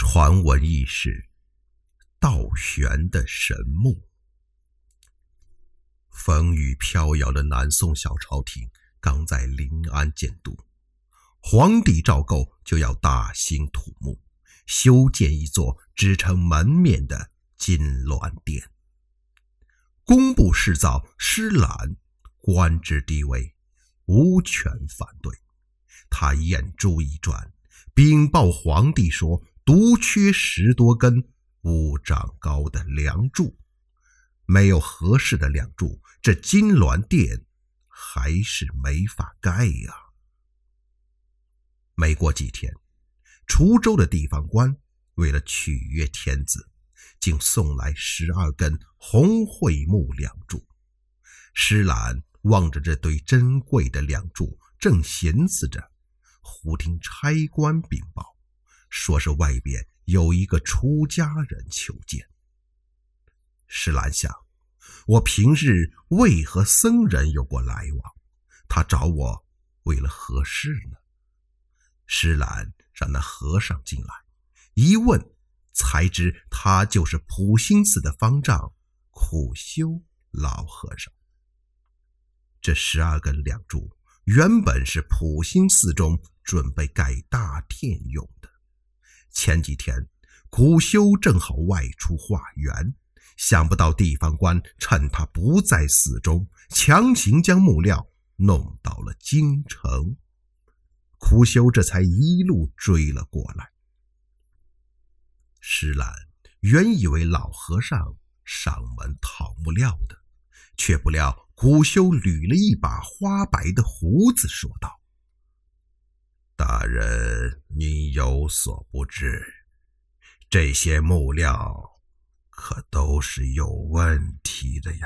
传闻轶事，道玄的神木。风雨飘摇的南宋小朝廷刚在临安建都，皇帝赵构就要大兴土木，修建一座支撑门面的金銮殿。工部侍造施览官职低微，无权反对。他眼珠一转，禀报皇帝说独缺10多根5丈高的梁柱，没有合适的梁柱，这金銮殿还是没法盖呀。没过几天，滁州的地方官为了取悦天子，竟送来12根红桧木梁柱。施览望着这堆珍贵的梁柱，正寻思着，忽听差官禀报，说是外边有一个出家人求见。施览想，我平日未和僧人有过来往，他找我为了何事呢？施览让那和尚进来，一问才知他就是普兴寺的方丈苦修老和尚。这12根梁柱原本是普兴寺中准备盖大殿用的。前几天苦修正好外出化缘，想不到地方官趁他不在寺中，强行将木料弄到了京城。苦修这才一路追了过来。施览原以为老和尚上门讨木料的，却不料苦修捋了一把花白的胡子，说道：大人您有所不知，这些木料可都是有问题的呀。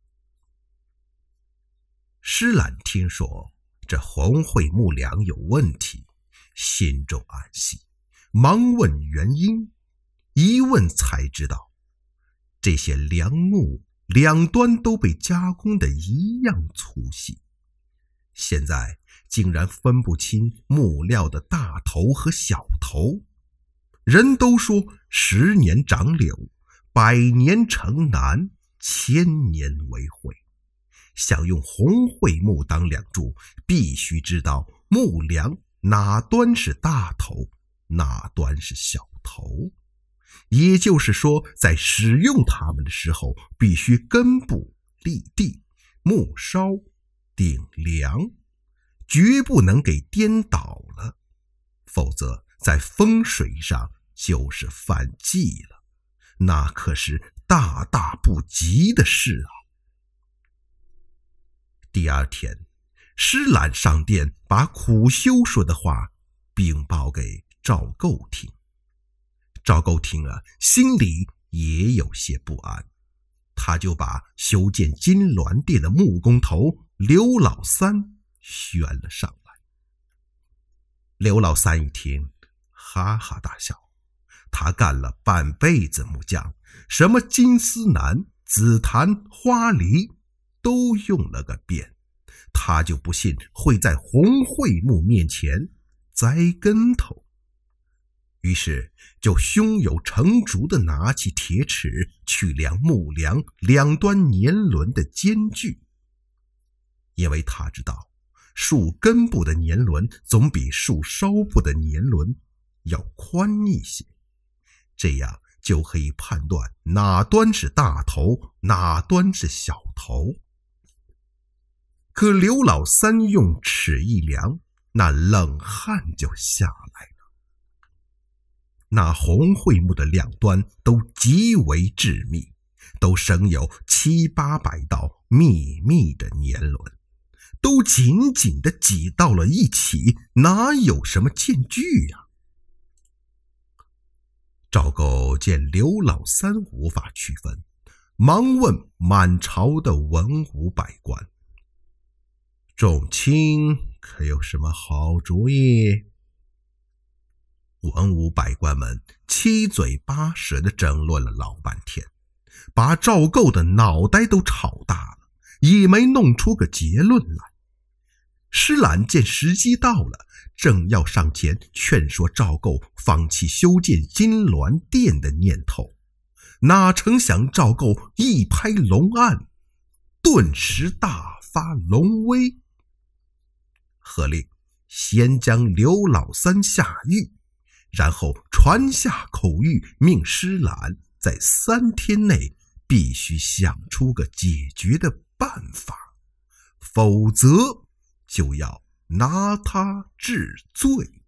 施览听说这红桧木梁有问题，心中暗喜，忙问原因。一问才知道，这些梁木两端都被加工的一样粗细，现在竟然分不清木料的大头和小头。人都说10年长柳，100年成楠，1000年为桧。想用红桧木当梁柱，必须知道木梁哪端是大头，哪端是小头。也就是说，在使用它们的时候，必须根部立地，木梢顶梁，绝不能给颠倒了，否则在风水上就是犯忌了，那可是大大不吉的事啊。第二天，施览上殿，把苦修说的话禀报给赵构听。赵构听了，心里也有些不安，他就把修建金銮殿的木工头刘老三选了上来。刘老三一听，哈哈大笑，他干了半辈子木匠，什么金丝楠、紫檀、花梨都用了个遍，他就不信会在红桧木面前栽跟头。于是就胸有成竹地拿起铁尺去量木梁两端年轮的间距，因为他知道树根部的年轮总比树梢部的年轮要宽一些，这样就可以判断哪端是大头，哪端是小头。可刘老三用尺一量，那冷汗就下来了。那红桧木的两端都极为致密，都生有700、800道密密的年轮，都紧紧地挤到了一起，哪有什么间距呀？赵构见刘老三无法区分，忙问满朝的文武百官：众卿可有什么好主意？文武百官们七嘴八舌地争论了老半天，把赵构的脑袋都吵大了，也没弄出个结论来。 施懒见时机到了，正要上前劝说赵构放弃修建金銮殿的念头，哪成想赵构一拍龙案，顿时大发龙威，喝令先将刘老三下狱，然后传下口谕，命施懒在3天内必须想出个解决的办法，否则就要拿他治罪。